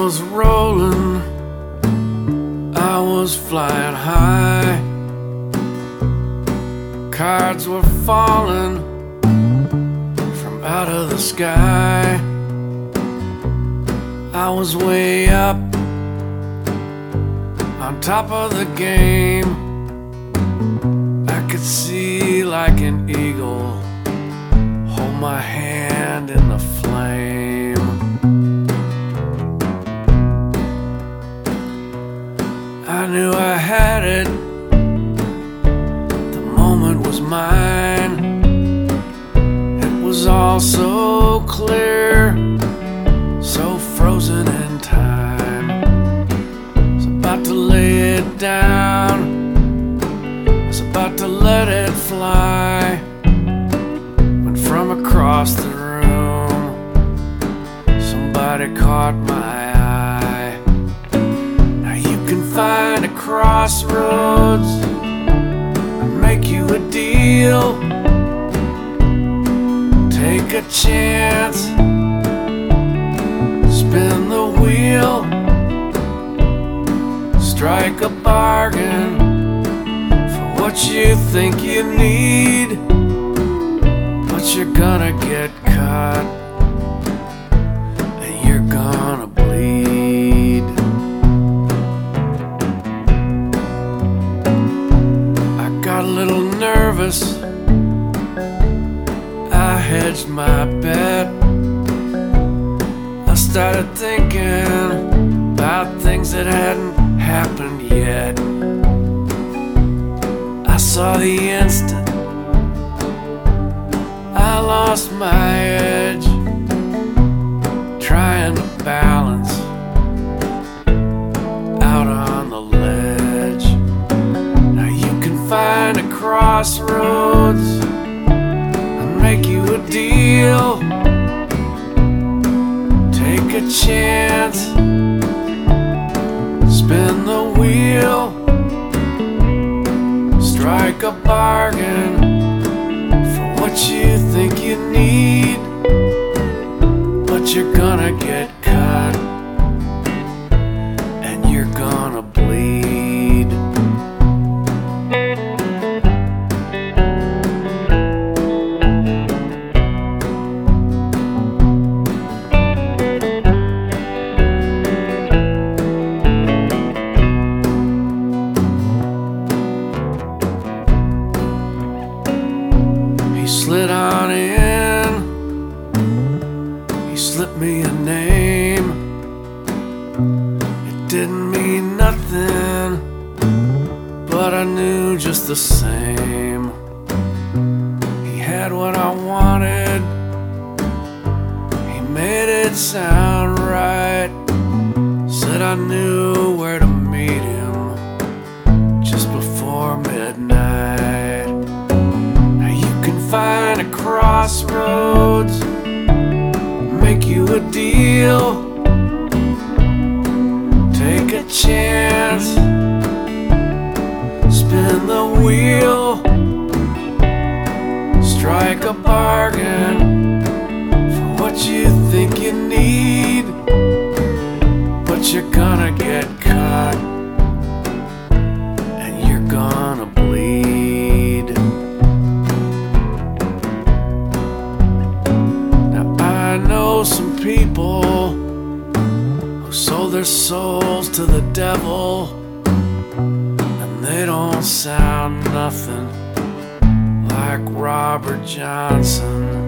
was rolling, I was flying high. Cards were falling from out of the sky. I was way up on top of the game. I could see like an eagle, hold my hand in the flame. I knew I had it, the moment was mine. It was all so clear, so frozen in time. I was about to lay it down, I was about to let it fly, when from across the room somebody caught my eye. Now you can find a crossroads and make you a deal. Take a chance, spin the wheel, strike a bargain for what you think you need, but you're gonna get cut and you're gonna bleed. I got a little nervous, I hedged my bet. I started thinking about things that hadn't happened yet. I saw the instant I lost my edge, trying to balance out on the ledge. Now you can find a crossroads and make you a deal. Take a chance, spin the wheel, strike a bargain for what you think you need, but you're gonna get cut and you're gonna bleed. He slid on in, he slipped me a name. It didn't mean nothing, but I knew just the same. He had what I wanted, he made it sound right. Said I knew where to meet him just before midnight. Find a crossroads, make you a deal. Take a chance, spin the wheel, strike a bargain for what you think you need, but you're gonna get cut and you're gonna bleed. I know some people who sold their souls to the devil, and they don't sound nothing like Robert Johnson.